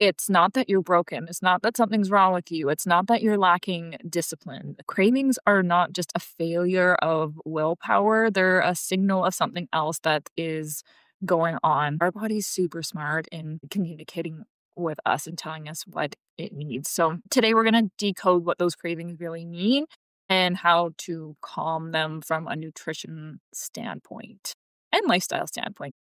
it's not that you're broken. It's not that something's wrong with you. It's not that you're lacking discipline. Cravings are not just a failure of willpower, they're a signal of something else that is going on. Our body's super smart in communicating with us and telling us what it needs. So today we're going to decode what those cravings really mean and how to calm them from a nutrition standpoint and lifestyle standpoint.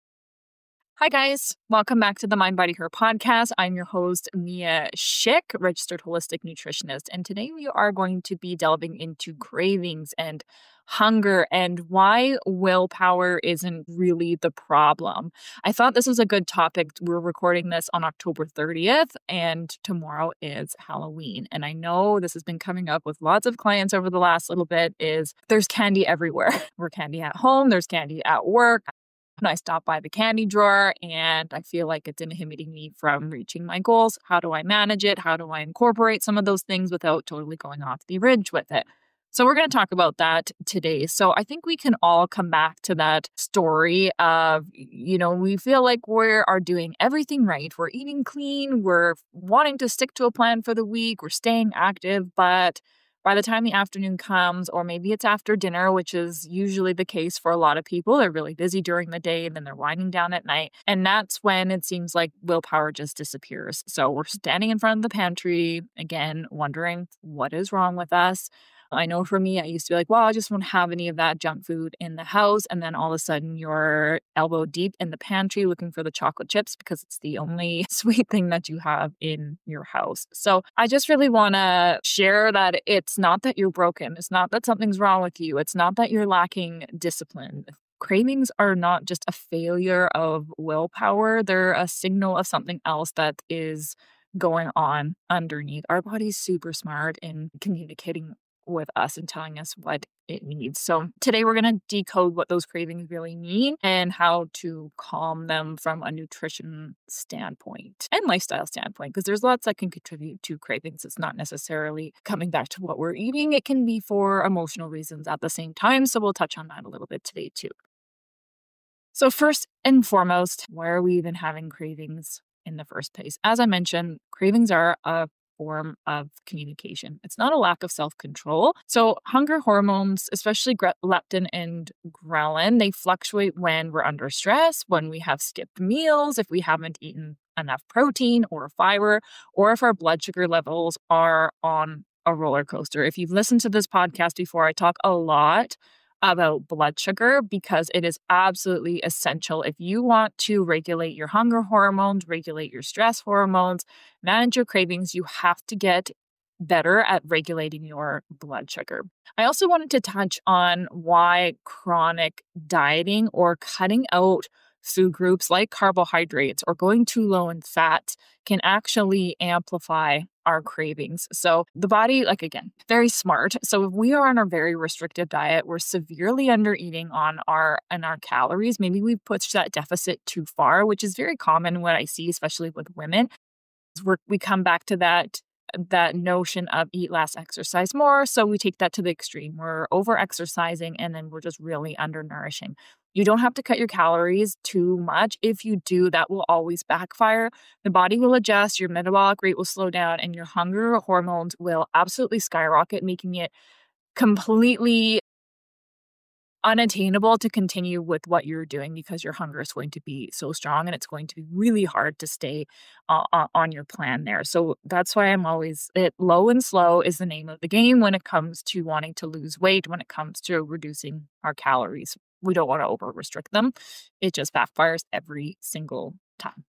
Hi, guys. Welcome back to the Mind Body Her podcast. I'm your host, Mia Schick, registered holistic nutritionist. And today we are going to be delving into cravings and hunger and why willpower isn't really the problem. I thought this was a good topic. We're recording this on October 30th, and tomorrow is Halloween. And I know this has been coming up with lots of clients over the last little bit is there's candy everywhere. We're candy at home, there's candy at work. And I stop by the candy drawer and I feel like it's inhibiting me from reaching my goals. How do I manage it? How do I incorporate some of those things without totally going off the ridge with it? So we're going to talk about that today. So I think we can all come back to that story of, we feel like we are doing everything right. We're eating clean. We're wanting to stick to a plan for the week. We're staying active, but by the time the afternoon comes, or maybe it's after dinner, which is usually the case for a lot of people, they're really busy during the day and then they're winding down at night. And that's when it seems like willpower just disappears. So we're standing in front of the pantry, again, wondering what is wrong with us. I know for me, I used to be like, well, I just won't have any of that junk food in the house. And then all of a sudden you're elbow deep in the pantry looking for the chocolate chips because it's the only sweet thing that you have in your house. So I just really want to share that it's not that you're broken. It's not that something's wrong with you. It's not that you're lacking discipline. Cravings are not just a failure of willpower. They're a signal of something else that is going on underneath. Our body's super smart in communicating with us and telling us what it needs. So today we're going to decode what those cravings really mean and how to calm them from a nutrition standpoint and lifestyle standpoint, because there's lots that can contribute to cravings. It's not necessarily coming back to what we're eating. It can be for emotional reasons at the same time. So we'll touch on that a little bit today too. So first and foremost, why are we even having cravings in the first place? As I mentioned, cravings are a form of communication. It's not a lack of self-control. So hunger hormones, especially leptin and ghrelin, they fluctuate when we're under stress, when we have skipped meals, if we haven't eaten enough protein or fiber, or if our blood sugar levels are on a roller coaster. If you've listened to this podcast before, I talk a lot about blood sugar because it is absolutely essential. If you want to regulate your hunger hormones, regulate your stress hormones, manage your cravings, you have to get better at regulating your blood sugar. I also wanted to touch on why chronic dieting or cutting out food groups like carbohydrates or going too low in fat can actually amplify our cravings. So the body, again, very smart. So if we are on a very restrictive diet, we're severely under eating on our calories. Maybe we've pushed that deficit too far, which is very common what I see, especially with women. We come back to that notion of eat less, exercise more. So we take that to the extreme. We're over exercising and then we're just really undernourishing. You don't have to cut your calories too much. If you do, that will always backfire. The body will adjust, your metabolic rate will slow down, and your hunger hormones will absolutely skyrocket, making it completely unattainable to continue with what you're doing because your hunger is going to be so strong and it's going to be really hard to stay on your plan there. So that's why I'm always low and slow is the name of the game when it comes to wanting to lose weight, when it comes to reducing our calories. We don't want to over restrict them. It just backfires every single time.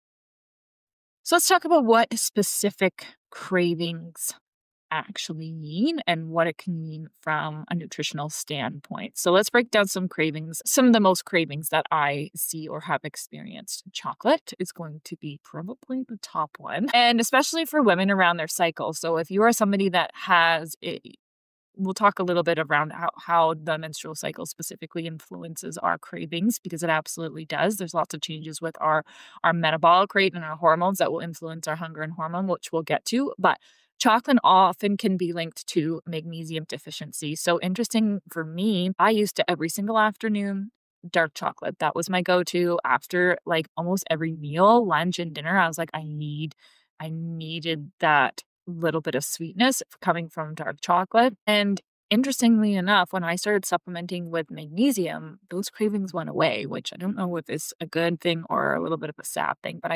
So let's talk about what specific cravings actually mean and what it can mean from a nutritional standpoint. So let's break down some cravings. Some of the most cravings that I see or have experienced. Chocolate is going to be probably the top one, and especially for women around their cycle. So if you are somebody that has we'll talk a little bit around how the menstrual cycle specifically influences our cravings, because it absolutely does. There's lots of changes with our metabolic rate and our hormones that will influence our hunger and hormone, which we'll get to. But chocolate often can be linked to magnesium deficiency. So interesting for me, I used to every single afternoon dark chocolate. That was my go-to after, like, almost every meal, lunch and dinner. I was like, I needed that little bit of sweetness coming from dark chocolate. And interestingly enough, when I started supplementing with magnesium, those cravings went away, which I don't know if it's a good thing or a little bit of a sad thing, but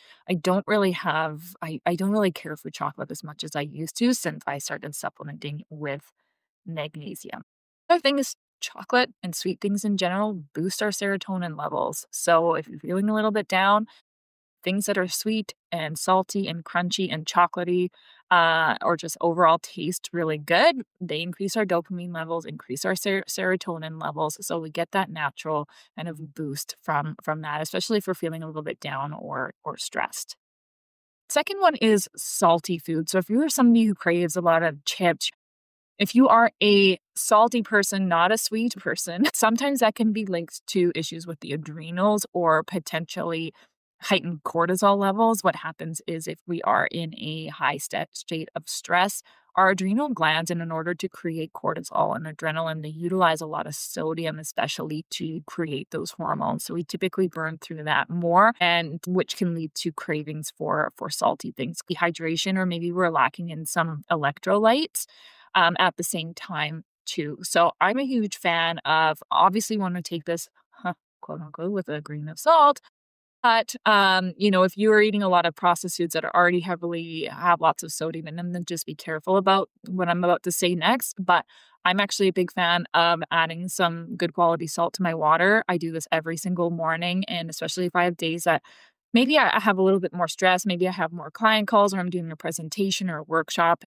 I don't really care for chocolate as much as I used to since I started supplementing with magnesium. Other thing is chocolate and sweet things in general boost our serotonin levels. So if you're feeling a little bit down, things that are sweet and salty and crunchy and chocolatey, or just overall taste really good, they increase our dopamine levels, increase our serotonin levels. So we get that natural kind of boost from that, especially if we're feeling a little bit down or stressed. Second one is salty food. So if you're somebody who craves a lot of chips, if you are a salty person, not a sweet person, sometimes that can be linked to issues with the adrenals or potentially heightened cortisol levels. What happens is if we are in a high state of stress, our adrenal glands, and in order to create cortisol and adrenaline, they utilize a lot of sodium, especially to create those hormones. So we typically burn through that more, and which can lead to cravings for salty things, dehydration, or maybe we're lacking in some electrolytes at the same time too. So I'm a huge fan of, obviously want to take this quote unquote with a grain of salt. But, if you are eating a lot of processed foods that are already heavily have lots of sodium in them, then just be careful about what I'm about to say next. But I'm actually a big fan of adding some good quality salt to my water. I do this every single morning, and especially if I have days that maybe I have a little bit more stress, maybe I have more client calls or I'm doing a presentation or a workshop.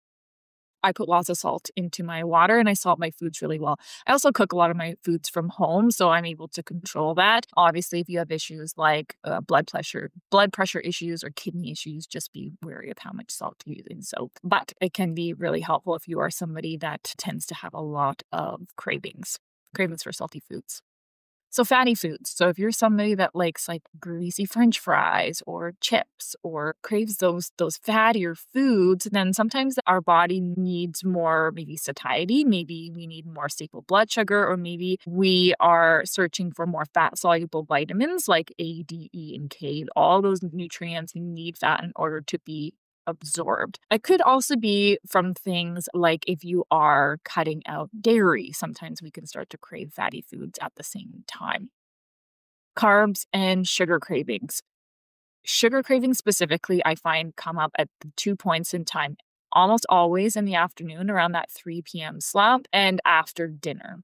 I put lots of salt into my water and I salt my foods really well. I also cook a lot of my foods from home, so I'm able to control that. Obviously, if you have issues like blood pressure issues or kidney issues, just be wary of how much salt you're using. So, but it can be really helpful if you are somebody that tends to have a lot of cravings for salty foods. So fatty foods. So if you're somebody that likes like greasy French fries or chips or craves those fattier foods, then sometimes our body needs more maybe satiety, maybe we need more stable blood sugar, or maybe we are searching for more fat soluble vitamins like A, D, E, and K. All those nutrients need fat in order to be absorbed. It could also be from things like if you are cutting out dairy, sometimes we can start to crave fatty foods at the same time. Carbs and sugar cravings. Sugar cravings specifically, I find come up at the 2 points in time, almost always in the afternoon around that 3 p.m. slump and after dinner.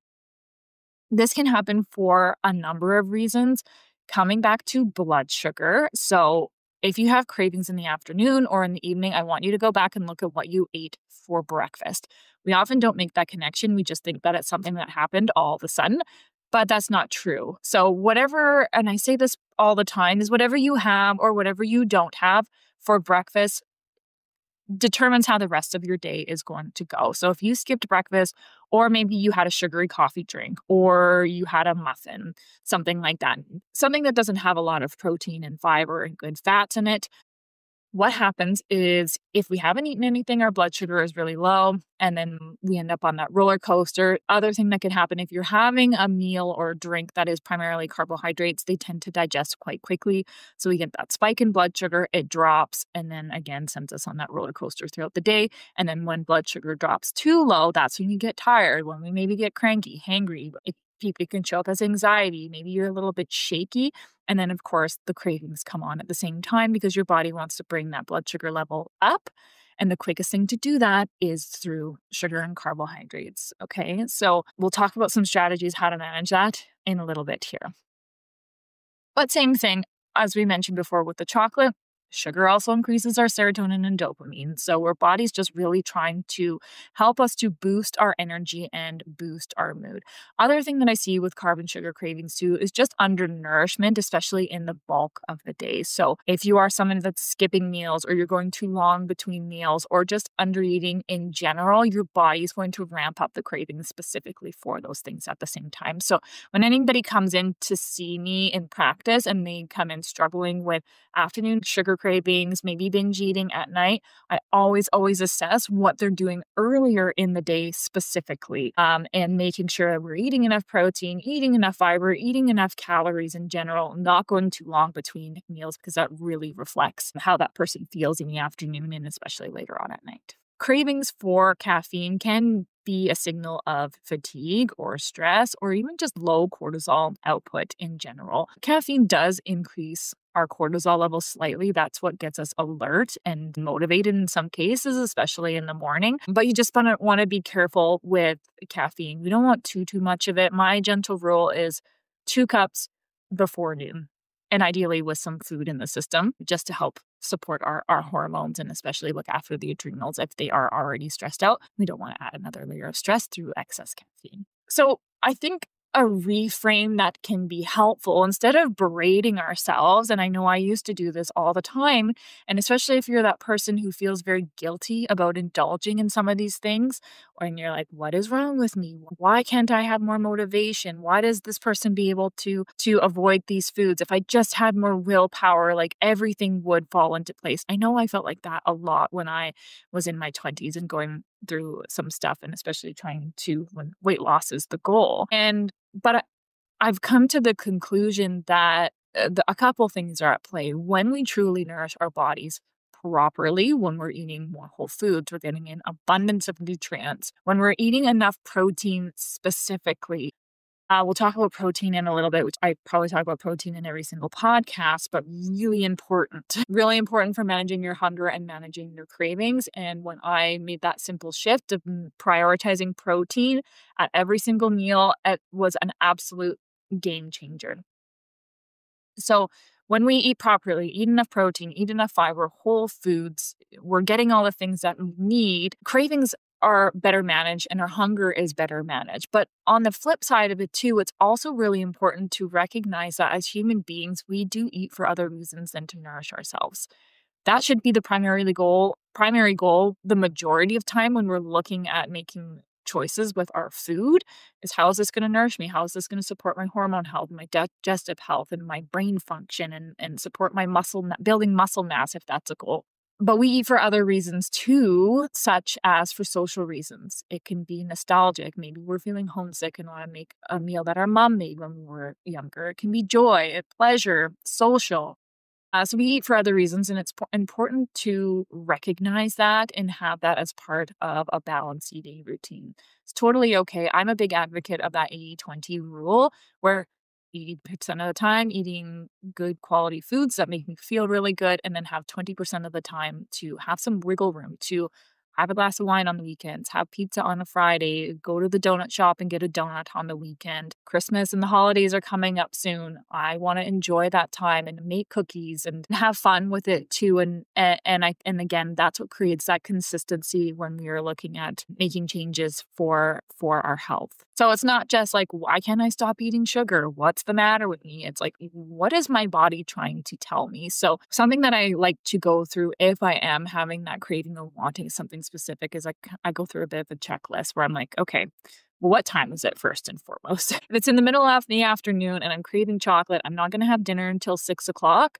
This can happen for a number of reasons. Coming back to blood sugar. So, if you have cravings in the afternoon or in the evening, I want you to go back and look at what you ate for breakfast. We often don't make that connection. We just think that it's something that happened all of a sudden, but that's not true. So, whatever, and I say this all the time, is whatever you have or whatever you don't have for breakfast determines how the rest of your day is going to go. So if you skipped breakfast, or maybe you had a sugary coffee drink, or you had a muffin, something like that, something that doesn't have a lot of protein and fiber and good fats in it, what happens is if we haven't eaten anything, our blood sugar is really low, and then we end up on that roller coaster. Other thing that can happen if you're having a meal or a drink that is primarily carbohydrates, they tend to digest quite quickly. So we get that spike in blood sugar, it drops, and then again sends us on that roller coaster throughout the day. And then when blood sugar drops too low, that's when you get tired, when we maybe get cranky, hangry. It can show up as anxiety. Maybe you're a little bit shaky. And then, of course, the cravings come on at the same time because your body wants to bring that blood sugar level up. And the quickest thing to do that is through sugar and carbohydrates. Okay. So we'll talk about some strategies how to manage that in a little bit here. But same thing, as we mentioned before with the chocolate, sugar also increases our serotonin and dopamine. So our body's just really trying to help us to boost our energy and boost our mood. Other thing that I see with carb and sugar cravings too is just undernourishment, especially in the bulk of the day. So if you are someone that's skipping meals, or you're going too long between meals, or just undereating in general, your body is going to ramp up the cravings specifically for those things at the same time. So when anybody comes in to see me in practice and they come in struggling with afternoon sugar cravings, maybe binge eating at night, I always assess what they're doing earlier in the day specifically, and making sure we're eating enough protein, eating enough fiber, eating enough calories in general, not going too long between meals because that really reflects how that person feels in the afternoon and especially later on at night. Cravings for caffeine can be a signal of fatigue or stress or even just low cortisol output in general. Caffeine does increase our cortisol levels slightly. That's what gets us alert and motivated in some cases, especially in the morning. But you just want to be careful with caffeine. We don't want too much of it. My gentle rule is 2 cups before noon, and ideally with some food in the system just to help support our hormones and especially look after the adrenals if they are already stressed out. We don't want to add another layer of stress through excess caffeine. So I think a reframe that can be helpful instead of berating ourselves. And I know I used to do this all the time. And especially if you're that person who feels very guilty about indulging in some of these things, and you're like, what is wrong with me? Why can't I have more motivation? Why does this person be able to avoid these foods? If I just had more willpower, like everything would fall into place. I know I felt like that a lot when I was in my 20s and going through some stuff, and especially when weight loss is the goal. But I've come to the conclusion that a couple things are at play. When we truly nourish our bodies properly, when we're eating more whole foods, we're getting an abundance of nutrients. When we're eating enough protein specifically, we'll talk about protein in a little bit, which I probably talk about protein in every single podcast, but really important, really important for managing your hunger and managing your cravings. And when I made that simple shift of prioritizing protein at every single meal, it was an absolute game changer. So when we eat properly, eat enough protein, eat enough fiber, whole foods, we're getting all the things that we need. Cravings are better managed and our hunger is better managed. But on the flip side of it too, it's also really important to recognize that as human beings, we do eat for other reasons than to nourish ourselves. That should be the primary goal the majority of time when we're looking at making choices with our food is, how is this going to nourish me? How is this going to support my hormone health, my digestive health, and my brain function, and support my building muscle mass if that's a goal. But we eat for other reasons too, such as for social reasons. It can be nostalgic. Maybe we're feeling homesick and want to make a meal that our mom made when we were younger. It can be joy, pleasure, social. So we eat for other reasons, and it's important to recognize that and have that as part of a balanced eating routine. It's totally okay. I'm a big advocate of that 80-20 rule, where 80% of the time eating good quality foods that make me feel really good, and then have 20% of the time to have some wiggle room, to have a glass of wine on the weekends, have pizza on a Friday, go to the donut shop and get a donut on the weekend. Christmas and the holidays are coming up soon. I want to enjoy that time and make cookies and have fun with it too. And again, that's what creates that consistency when we are looking at making changes for our health. So it's not just like, why can't I stop eating sugar? What's the matter with me? It's like, what is my body trying to tell me? So something that I like to go through if I am having that craving or wanting something specific is I go through a bit of a checklist where I'm like, okay, well, what time is it first and foremost? If it's in the middle of the afternoon and I'm craving chocolate, I'm not going to have dinner until 6 o'clock.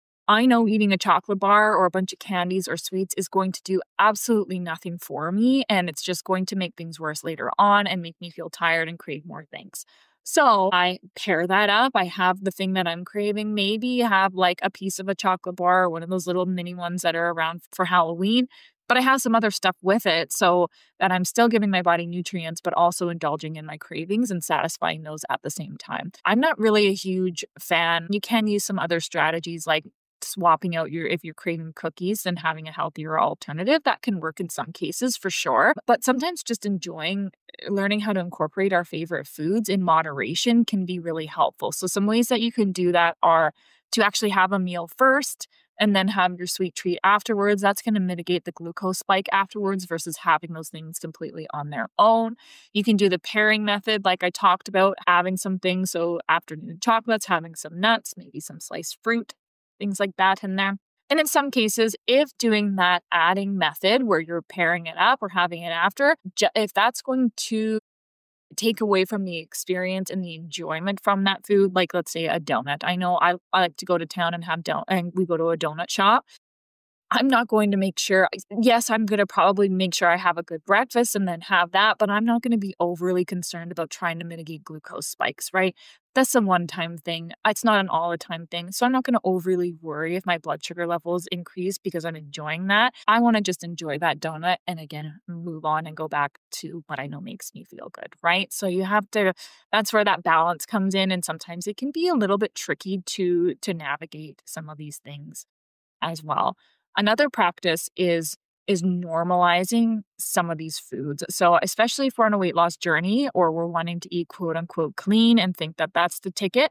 I know eating a chocolate bar or a bunch of candies or sweets is going to do absolutely nothing for me. And it's just going to make things worse later on and make me feel tired and crave more things. So I pair that up. I have the thing that I'm craving. Maybe have like a piece of a chocolate bar or one of those little mini ones that are around for Halloween. But I have some other stuff with it so that I'm still giving my body nutrients, but also indulging in my cravings and satisfying those at the same time. I'm not really a huge fan. You can use some other strategies like swapping out if you're craving cookies and having a healthier alternative. That can work in some cases for sure. But sometimes just learning how to incorporate our favorite foods in moderation can be really helpful. So some ways that you can do that are to actually have a meal first and then have your sweet treat afterwards. That's going to mitigate the glucose spike afterwards versus having those things completely on their own. You can do the pairing method like I talked about, having some things. So afternoon chocolates, having some nuts, maybe some sliced fruit, things like that in there. And in some cases, if doing that adding method where you're pairing it up or having it after, if that's going to take away from the experience and the enjoyment from that food, like let's say a donut. I know I like to go to town and have and we go to a donut shop. I'm not going to make sure yes, I'm gonna probably make sure I have a good breakfast and then have that, but I'm not gonna be overly concerned about trying to mitigate glucose spikes, right? That's a one-time thing. It's not an all the time thing. So I'm not gonna overly worry if my blood sugar levels increase because I'm enjoying that. I wanna just enjoy that donut and again, move on and go back to what I know makes me feel good, right? So you have to that's where that balance comes in, and sometimes it can be a little bit tricky to navigate some of these things as well. Another practice is normalizing some of these foods. So, especially if we're on a weight loss journey or we're wanting to eat quote unquote clean and think that that's the ticket,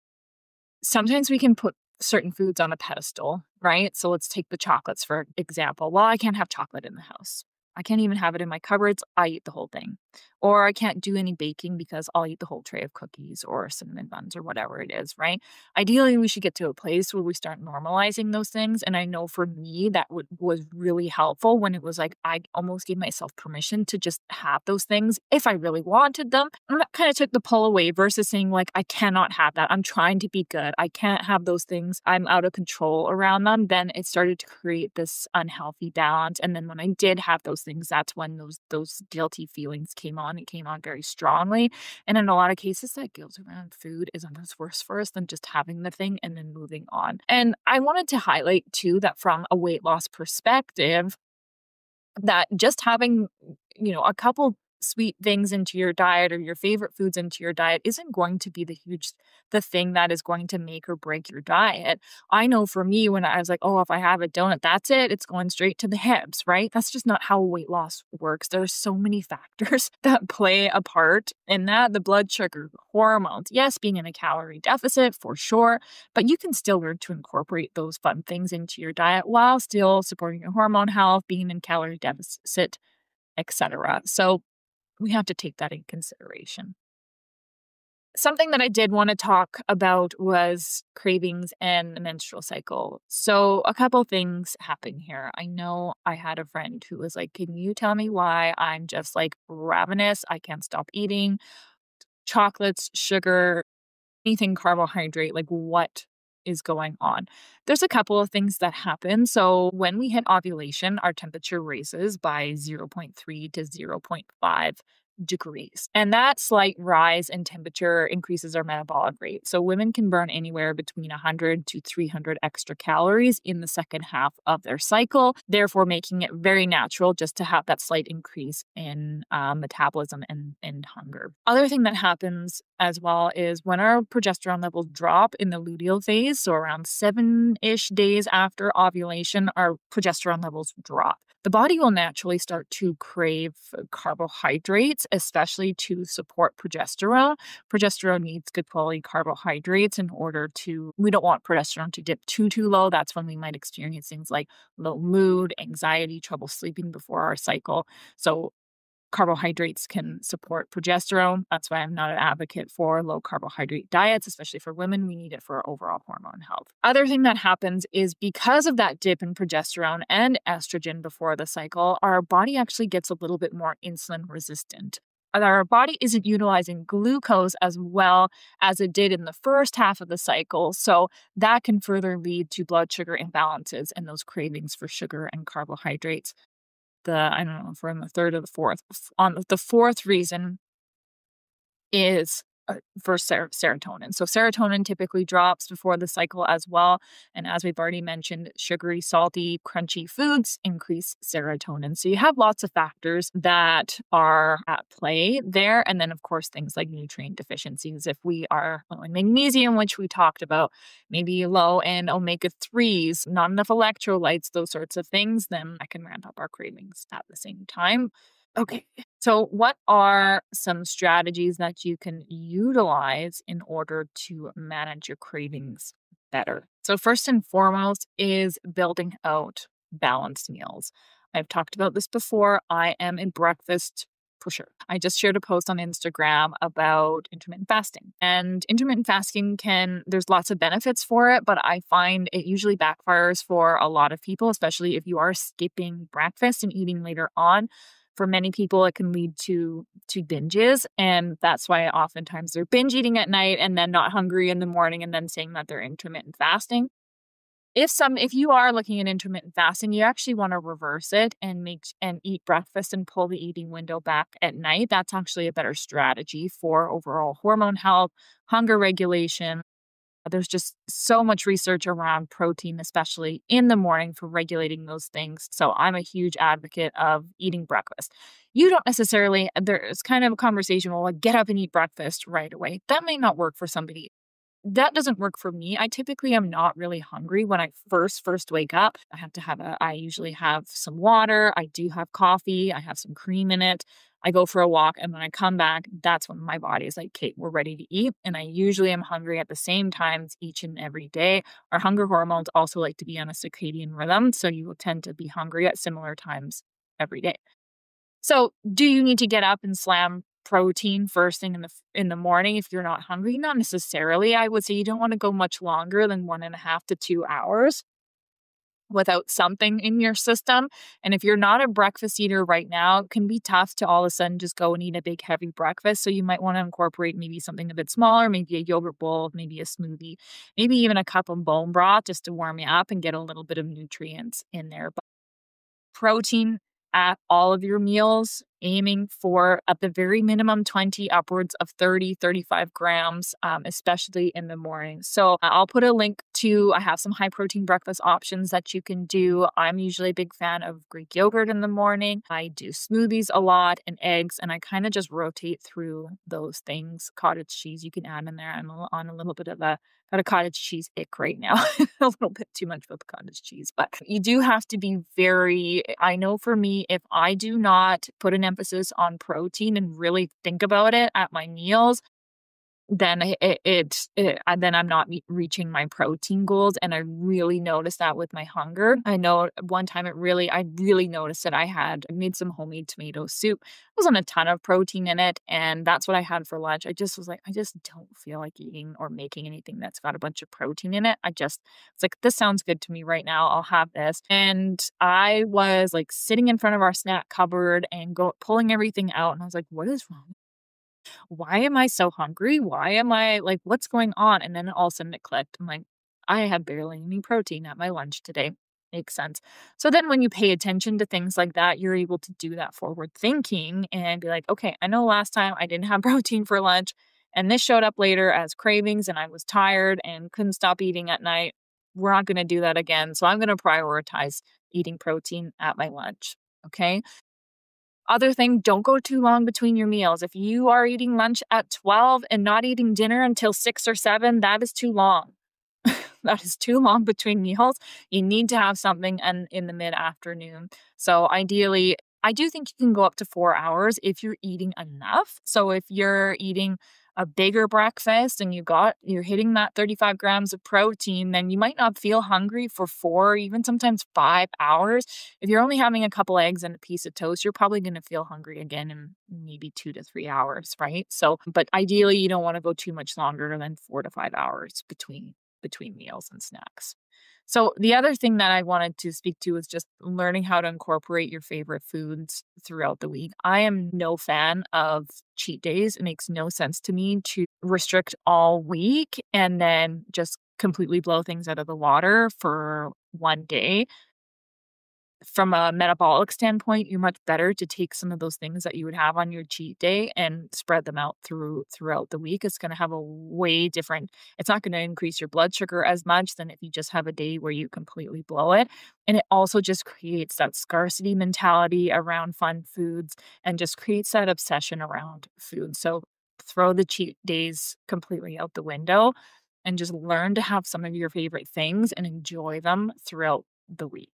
sometimes we can put certain foods on a pedestal, right? So let's take the chocolates for example. Well, I can't have chocolate in the house. I can't even have it in my cupboards. I eat the whole thing. Or I can't do any baking because I'll eat the whole tray of cookies or cinnamon buns or whatever it is, right? Ideally, we should get to a place where we start normalizing those things. And I know for me, that was really helpful when it was like I almost gave myself permission to just have those things if I really wanted them. And that kind of took the pull away versus saying, like, I cannot have that. I'm trying to be good. I can't have those things. I'm out of control around them. Then it started to create this unhealthy balance. And then when I did have those things, that's when those guilty feelings came on. It came on very strongly. And in a lot of cases, that guilt around food is almost worse for us than just having the thing and then moving on. And I wanted to highlight too that from a weight loss perspective, that just having, a couple sweet things into your diet or your favorite foods into your diet isn't going to be the thing that is going to make or break your diet. I know for me, when I was like, oh, if I have a donut, that's it. It's going straight to the hips, right? That's just not how weight loss works. There's so many factors that play a part in that. The blood sugar, hormones, yes, being in a calorie deficit for sure, but you can still learn to incorporate those fun things into your diet while still supporting your hormone health, being in calorie deficit, etc. So we have to take that in consideration. Something that I did want to talk about was cravings and the menstrual cycle. So, a couple things happen here. I know I had a friend who was like, can you tell me why I'm just like ravenous? I can't stop eating chocolates, sugar, anything carbohydrate. Like, what is going on? There's a couple of things that happen. So, when we hit ovulation, our temperature raises by zero point 0.3 to zero point 0.5 degrees. And that slight rise in temperature increases our metabolic rate. So women can burn anywhere between 100 to 300 extra calories in the second half of their cycle, therefore making it very natural just to have that slight increase in metabolism and hunger. Other thing that happens as well is when our progesterone levels drop in the luteal phase, so around 7-ish days after ovulation, our progesterone levels drop. The body will naturally start to crave carbohydrates, especially to support progesterone. Progesterone needs good quality carbohydrates in order we don't want progesterone to dip too low. That's when we might experience things like low mood, anxiety, trouble sleeping before our cycle. So carbohydrates can support progesterone. That's why I'm not an advocate for low carbohydrate diets, especially for women. We need it for our overall hormone health. Other thing that happens is because of that dip in progesterone and estrogen before the cycle, our body actually gets a little bit more insulin resistant. Our body isn't utilizing glucose as well as it did in the first half of the cycle. So that can further lead to blood sugar imbalances and those cravings for sugar and carbohydrates. I don't know if we're in the third or the fourth. On the fourth reason is for serotonin. So serotonin typically drops before the cycle as well. And as we've already mentioned, sugary, salty, crunchy foods increase serotonin. So you have lots of factors that are at play there. And then, of course, things like nutrient deficiencies. If we are low in magnesium, which we talked about, maybe low in omega-3s, not enough electrolytes, those sorts of things, then that can ramp up our cravings at the same time. Okay, so what are some strategies that you can utilize in order to manage your cravings better? So first and foremost is building out balanced meals. I've talked about this before. I am a breakfast pusher. I just shared a post on Instagram about intermittent fasting. And intermittent fasting there's lots of benefits for it, but I find it usually backfires for a lot of people, especially if you are skipping breakfast and eating later on. For many people, it can lead to binges, and that's why oftentimes they're binge eating at night and then not hungry in the morning and then saying that they're intermittent fasting. If you are looking at intermittent fasting, you actually wanna reverse it and eat breakfast and pull the eating window back at night. That's actually a better strategy for overall hormone health, hunger regulation. There's just so much research around protein, especially in the morning for regulating those things. So I'm a huge advocate of eating breakfast. You don't necessarily, there's kind of a conversation, well, like get up and eat breakfast right away. That may not work for somebody. That doesn't work for me. I typically am not really hungry when I first wake up. I usually have some water, I do have coffee, I have some cream in it. I go for a walk, and when I come back, that's when my body is like, "Okay, we're ready to eat." And I usually am hungry at the same times each and every day. Our hunger hormones also like to be on a circadian rhythm, so you will tend to be hungry at similar times every day. So, do you need to get up and slam protein first thing in the morning if you're not hungry? Not necessarily. I would say you don't wanna go much longer than 1.5 to 2 hours without something in your system, and if you're not a breakfast eater right now, it can be tough to all of a sudden just go and eat a big, heavy breakfast, so you might wanna incorporate maybe something a bit smaller, maybe a yogurt bowl, maybe a smoothie, maybe even a cup of bone broth just to warm you up and get a little bit of nutrients in there. Protein at all of your meals, aiming for at the very minimum 20 upwards of 30, 35 grams, especially in the morning. So I'll put a link to, I have some high protein breakfast options that you can do. I'm usually a big fan of Greek yogurt in the morning. I do smoothies a lot and eggs, and I kind of just rotate through those things. Cottage cheese you can add in there. I'm on a little bit of got a cottage cheese ick right now. A little bit too much with the cottage cheese, but you do have to be I know for me, if I do not put an emphasis on protein and really think about it at my meals, then then I'm not reaching my protein goals, and I really noticed that with my hunger. I know one time I really noticed that I made some homemade tomato soup. There wasn't a ton of protein in it, and that's what I had for lunch. I just was like, I just don't feel like eating or making anything that's got a bunch of protein in it. It's like, this sounds good to me right now. I'll have this. And I was like sitting in front of our snack cupboard and pulling everything out, and I was like, what is wrong? Why am I so hungry? Why am I like, what's going on? And then all of a sudden it clicked. I'm like, I had barely any protein at my lunch today. Makes sense. So then when you pay attention to things like that, you're able to do that forward thinking and be like, okay, I know last time I didn't have protein for lunch and this showed up later as cravings and I was tired and couldn't stop eating at night. We're not going to do that again. So I'm going to prioritize eating protein at my lunch. Okay. Other thing, don't go too long between your meals. If you are eating lunch at 12 and not eating dinner until 6 or 7, that is too long. That is too long between meals. You need to have something in the mid-afternoon. So ideally, I do think you can go up to 4 hours if you're eating enough. So if you're eating a bigger breakfast and you're hitting that 35 grams of protein, then you might not feel hungry for 4, even sometimes 5 hours. If you're only having a couple eggs and a piece of toast, you're probably going to feel hungry again in maybe 2 to 3 hours, right? So, but ideally you don't want to go too much longer than 4 to 5 hours between meals and snacks. So the other thing that I wanted to speak to is just learning how to incorporate your favorite foods throughout the week. I am no fan of cheat days. It makes no sense to me to restrict all week and then just completely blow things out of the water for one day. From a metabolic standpoint, you're much better to take some of those things that you would have on your cheat day and spread them out throughout the week. It's going to have a way different, it's not going to increase your blood sugar as much than if you just have a day where you completely blow it. And it also just creates that scarcity mentality around fun foods and just creates that obsession around food. So throw the cheat days completely out the window and just learn to have some of your favorite things and enjoy them throughout the week.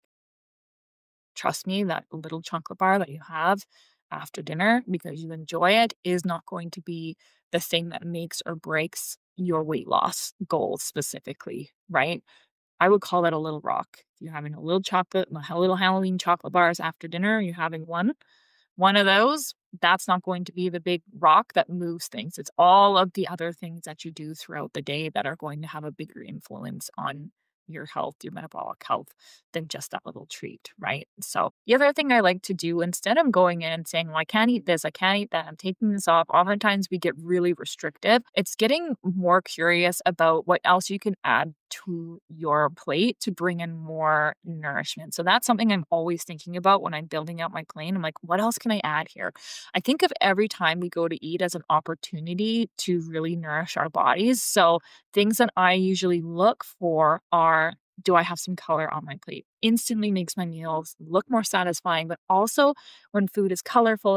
Trust me, that little chocolate bar that you have after dinner because you enjoy it is not going to be the thing that makes or breaks your weight loss goals specifically, right? I would call that a little rock. If you're having a little little Halloween chocolate bars after dinner, you're having one of those, that's not going to be the big rock that moves things. It's all of the other things that you do throughout the day that are going to have a bigger influence on your health, your metabolic health, than just that little treat, right? So the other thing I like to do instead of going in and saying, well, I can't eat this, I can't eat that, I'm taking this off, oftentimes we get really restrictive. It's getting more curious about what else you can add to your plate to bring in more nourishment. So that's something I'm always thinking about when I'm building out my plate. I'm like, what else can I add here? I think of every time we go to eat as an opportunity to really nourish our bodies. So things that I usually look for are, do I have some color on my plate? Instantly makes my meals look more satisfying, but also when food is colorful,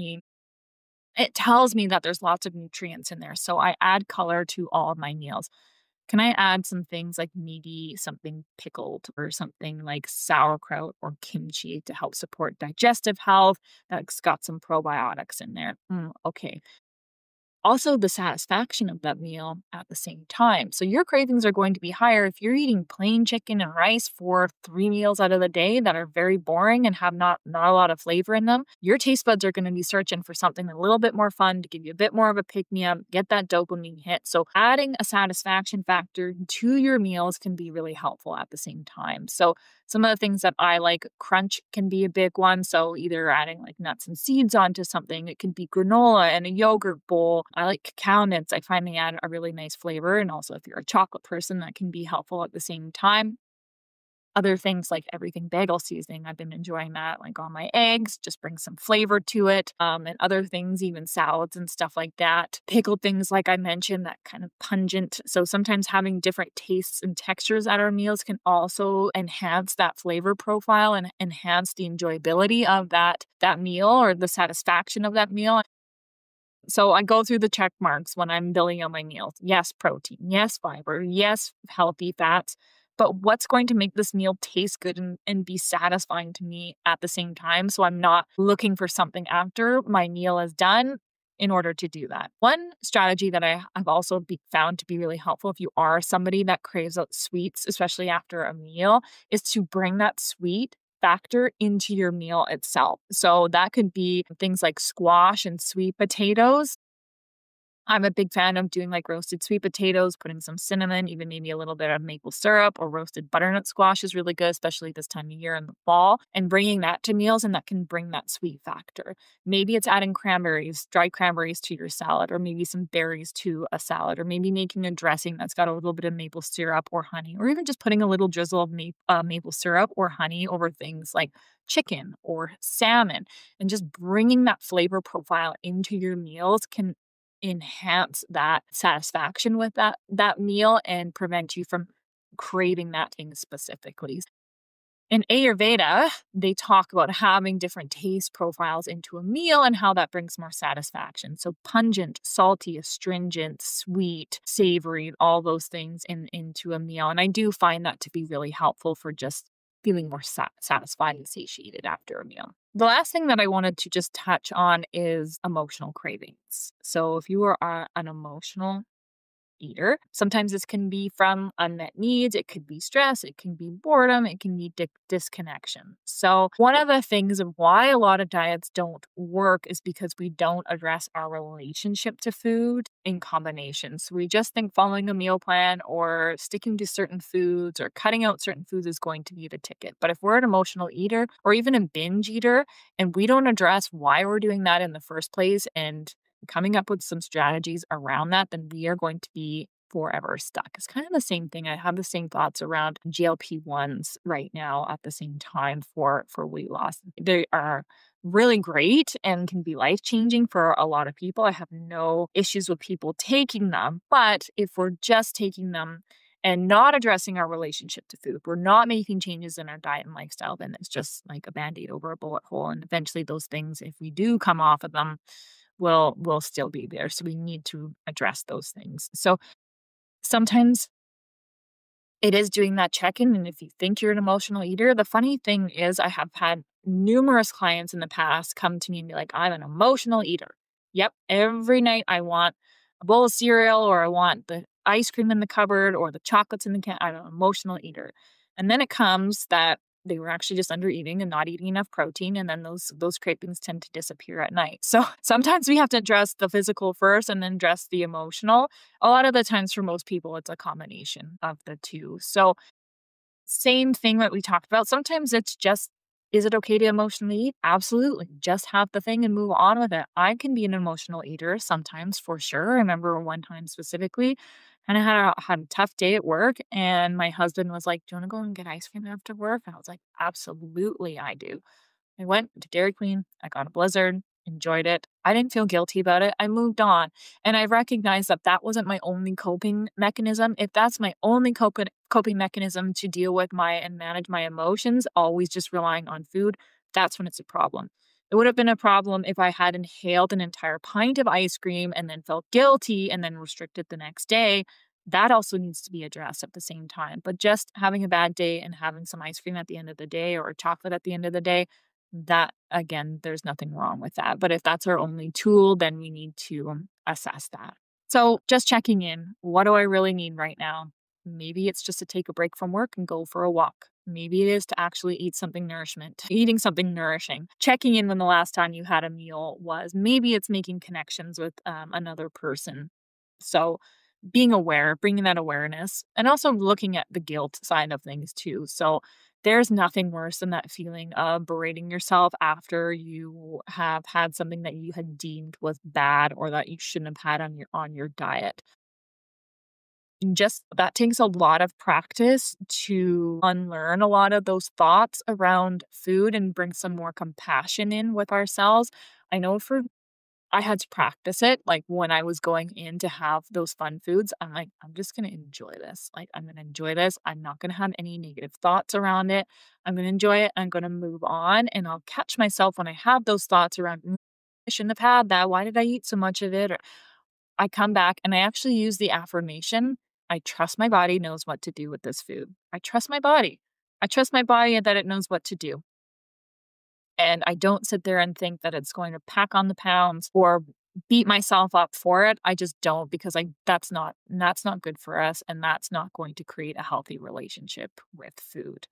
it tells me that there's lots of nutrients in there. So I add color to all of my meals. Can I add some things like maybe something pickled or something like sauerkraut or kimchi to help support digestive health that's got some probiotics in there? Okay. Also, the satisfaction of that meal at the same time. So, your cravings are going to be higher if you're eating plain chicken and rice for 3 meals out of the day that are very boring and have not a lot of flavor in them. Your taste buds are going to be searching for something a little bit more fun to give you a bit more of a pick me up, get that dopamine hit. So, adding a satisfaction factor to your meals can be really helpful at the same time. So, some of the things that I like, crunch can be a big one. So either adding like nuts and seeds onto something. It can be granola and a yogurt bowl. I like cacao nibs. I find they add a really nice flavor. And also if you're a chocolate person, that can be helpful at the same time. Other things like everything bagel seasoning, I've been enjoying that, like on my eggs, just bring some flavor to it. And other things, even salads and stuff like that. Pickled things, like I mentioned, that kind of pungent. So sometimes having different tastes and textures at our meals can also enhance that flavor profile and enhance the enjoyability of that meal or the satisfaction of that meal. So I go through the check marks when I'm building out my meals. Yes, protein. Yes, fiber. Yes, healthy fats. But what's going to make this meal taste good and be satisfying to me at the same time? So I'm not looking for something after my meal is done in order to do that. One strategy that I've also found to be really helpful if you are somebody that craves out sweets, especially after a meal, is to bring that sweet factor into your meal itself. So that could be things like squash and sweet potatoes. I'm a big fan of doing like roasted sweet potatoes, putting some cinnamon, even maybe a little bit of maple syrup, or roasted butternut squash is really good, especially this time of year in the fall, and bringing that to meals, and that can bring that sweet factor. Maybe it's adding cranberries, dried cranberries to your salad, or maybe some berries to a salad, or maybe making a dressing that's got a little bit of maple syrup or honey, or even just putting a little drizzle of maple syrup or honey over things like chicken or salmon, and just bringing that flavor profile into your meals can enhance that satisfaction with that meal and prevent you from craving that thing specifically. In Ayurveda, they talk about having different taste profiles into a meal and how that brings more satisfaction. So pungent, salty, astringent, sweet, savory, all those things into a meal. And I do find that to be really helpful for just feeling more satisfied and satiated after a meal. The last thing that I wanted to just touch on is emotional cravings. So if you are an emotional eater, sometimes this can be from unmet needs, it could be stress, it can be boredom, it can be disconnection. So one of the things of why a lot of diets don't work is because we don't address our relationship to food in combination. So we just think following a meal plan or sticking to certain foods or cutting out certain foods is going to be the ticket. But if we're an emotional eater or even a binge eater and we don't address why we're doing that in the first place and coming up with some strategies around that, then we are going to be forever stuck. It's kind of the same thing. I have the same thoughts around GLP-1s right now at the same time for weight loss. They are really great and can be life-changing for a lot of people. I have no issues with people taking them, but if we're just taking them and not addressing our relationship to food, we're not making changes in our diet and lifestyle, then it's just like a Band-Aid over a bullet hole. And eventually those things, if we do come off of them, will still be there. So we need to address those things. So sometimes it is doing that check-in. And if you think you're an emotional eater, the funny thing is I have had numerous clients in the past come to me and be like, I'm an emotional eater. Yep. Every night I want a bowl of cereal, or I want the ice cream in the cupboard, or the chocolates in the can. I'm an emotional eater. And then it comes that they were actually just under eating and not eating enough protein. And then those cravings tend to disappear at night. So sometimes we have to address the physical first and then address the emotional. A lot of the times for most people, it's a combination of the two. So Same thing that we talked about. Sometimes it's just, is it okay to emotionally eat? Absolutely. Just have the thing and move on with it. I can be an emotional eater sometimes for sure. I remember one time specifically, and I had a tough day at work, and my husband was like, "Do you want to go and get ice cream after work?" And I was like, "Absolutely, I do." I went to Dairy Queen, I got a Blizzard, enjoyed it. I didn't feel guilty about it. I moved on. And I recognized that that wasn't my only coping mechanism. If that's my only coping mechanism to deal with my and manage my emotions, always just relying on food, that's when it's a problem. It would have been a problem if I had inhaled an entire pint of ice cream and then felt guilty and then restricted the next day. That also needs to be addressed at the same time. But just having a bad day and having some ice cream at the end of the day or chocolate at the end of the day, that again, there's nothing wrong with that. But if that's our only tool, then we need to assess that. So just checking in. What do I really need right now? Maybe it's just to take a break from work and go for a walk. Maybe it is to actually eating something nourishing. Checking in when the last time you had a meal was. Maybe it's making connections with another person. So being aware, bringing that awareness, and also looking at the guilt side of things too. So there's nothing worse than that feeling of berating yourself after you have had something that you had deemed was bad or that you shouldn't have had on your diet. And just that takes a lot of practice to unlearn a lot of those thoughts around food and bring some more compassion in with ourselves. I know for I had to practice it, like, when I was going in to have those fun foods, I'm like, "I'm just gonna enjoy this, like, I'm gonna enjoy this, I'm not gonna have any negative thoughts around it, I'm gonna enjoy it, I'm gonna move on," and I'll catch myself when I have those thoughts around, I shouldn't have had that, why did I eat so much of it?" Or I come back and I actually use the affirmation, "I trust my body knows what to do with this food. I trust my body. I trust my body that it knows what to do." And I don't sit there and think that it's going to pack on the pounds or beat myself up for it. I just don't because I that's not good for us and that's not going to create a healthy relationship with food.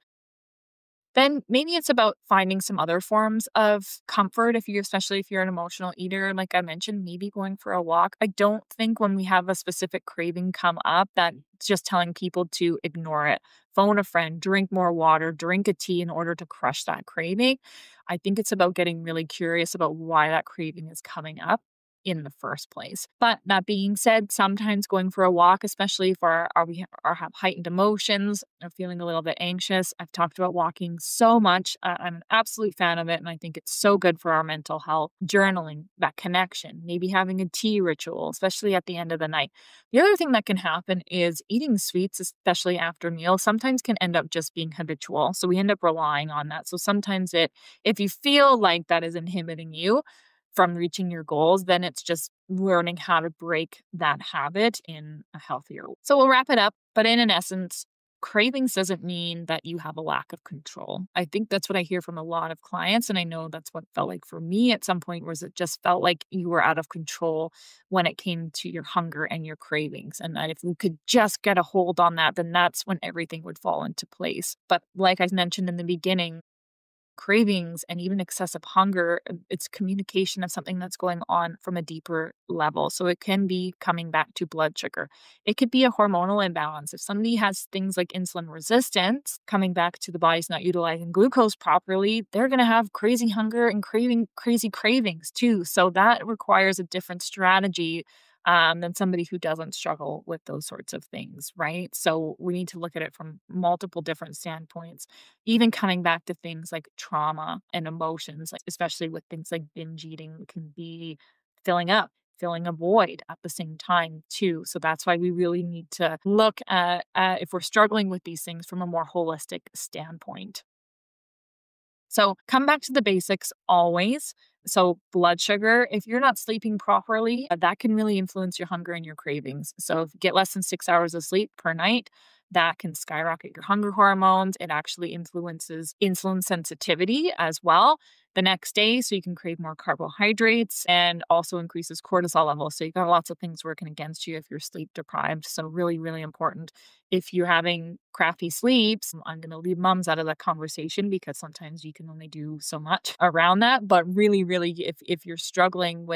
Then maybe it's about finding some other forms of comfort if you especially if you're an emotional eater, like I mentioned, maybe going for a walk. I don't think when we have a specific craving come up that just telling people to ignore it. Phone a friend, drink more water, drink a tea in order to crush that craving. I think it's about getting really curious about why that craving is coming up in the first place. But that being said, sometimes going for a walk, especially if we are have heightened emotions or feeling a little bit anxious. I've talked about walking so much. I'm an absolute fan of it, and I think it's so good for our mental health. Journaling, that connection, maybe having a tea ritual, especially at the end of the night. The other thing that can happen is eating sweets, especially after meals, sometimes can end up just being habitual. So we end up relying on that. So sometimes if you feel like that is inhibiting you from reaching your goals, then it's just learning how to break that habit in a healthier way. So we'll wrap it up, but in an essence, cravings doesn't mean that you have a lack of control. I think that's what I hear from a lot of clients. And I know that's what felt like for me at some point was it just felt like you were out of control when it came to your hunger and your cravings. And that if we could just get a hold on that, then that's when everything would fall into place. But like I mentioned in the beginning, cravings and even excessive hunger, it's communication of something that's going on from a deeper level. So it can be coming back to blood sugar. It could be a hormonal imbalance. If somebody has things like insulin resistance, coming back to the body's not utilizing glucose properly, they're going to have crazy hunger and crazy cravings too. So that requires a different strategy than somebody who doesn't struggle with those sorts of things, right? So we need to look at it from multiple different standpoints, even coming back to things like trauma and emotions, like especially with things like binge eating can be filling up, filling a void at the same time too. So that's why we really need to look at if we're struggling with these things from a more holistic standpoint. So come back to the basics always. So, blood sugar, if you're not sleeping properly, that can really influence your hunger and your cravings. So, if you get less than 6 hours of sleep per night, that can skyrocket your hunger hormones. It actually influences insulin sensitivity as well the next day. So, you can crave more carbohydrates and also increases cortisol levels. So, you've got lots of things working against you if you're sleep deprived. So, really, really important if you're having crappy sleeps, I'm going to leave moms out of that conversation because sometimes you can only do so much around that. But really, really, if you're struggling with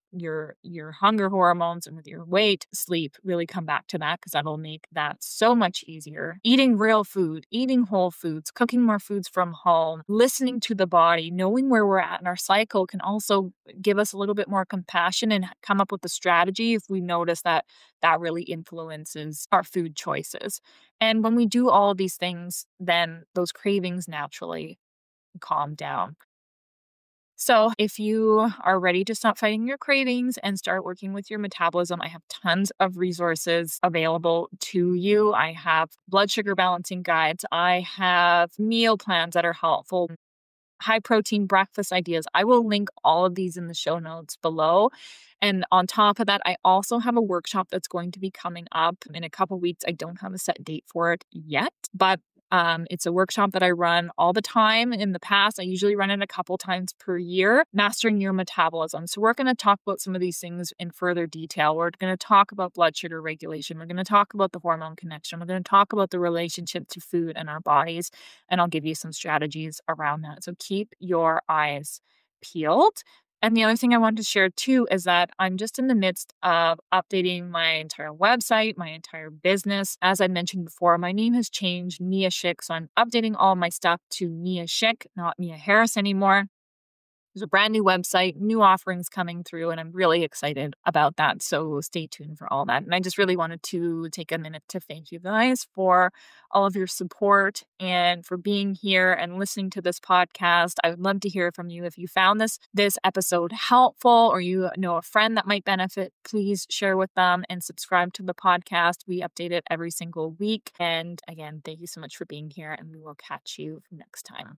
your hunger hormones and with your weight, sleep, really come back to that because that'll make that so much easier. Eating real food, eating whole foods, cooking more foods from home, listening to the body, knowing where we're at in our cycle can also give us a little bit more compassion and come up with a strategy if we notice that that really influences our food choices. And when we do all of these things, then those cravings naturally calm down. So, if you are ready to stop fighting your cravings and start working with your metabolism, I have tons of resources available to you. I have blood sugar balancing guides, I have meal plans that are helpful, high protein breakfast ideas. I will link all of these in the show notes below. And on top of that, I also have a workshop that's going to be coming up in a couple weeks. I don't have a set date for it yet, but it's a workshop that I run all the time. In the past, I usually run it a couple times per year, mastering your metabolism. So, we're going to talk about some of these things in further detail. We're going to talk about blood sugar regulation. We're going to talk about the hormone connection. We're going to talk about the relationship to food and our bodies. And I'll give you some strategies around that. So, keep your eyes peeled. And the other thing I wanted to share too is that I'm just in the midst of updating my entire website, my entire business. As I mentioned before, my name has changed, Mia Schick. So I'm updating all my stuff to Mia Schick, not Mia Harris anymore. There's a brand new website, new offerings coming through, and I'm really excited about that. So stay tuned for all that. And I just really wanted to take a minute to thank you guys for all of your support and for being here and listening to this podcast. I would love to hear from you. If you found this episode helpful or you know a friend that might benefit, please share with them and subscribe to the podcast. We update it every single week. And again, thank you so much for being here, and we will catch you next time.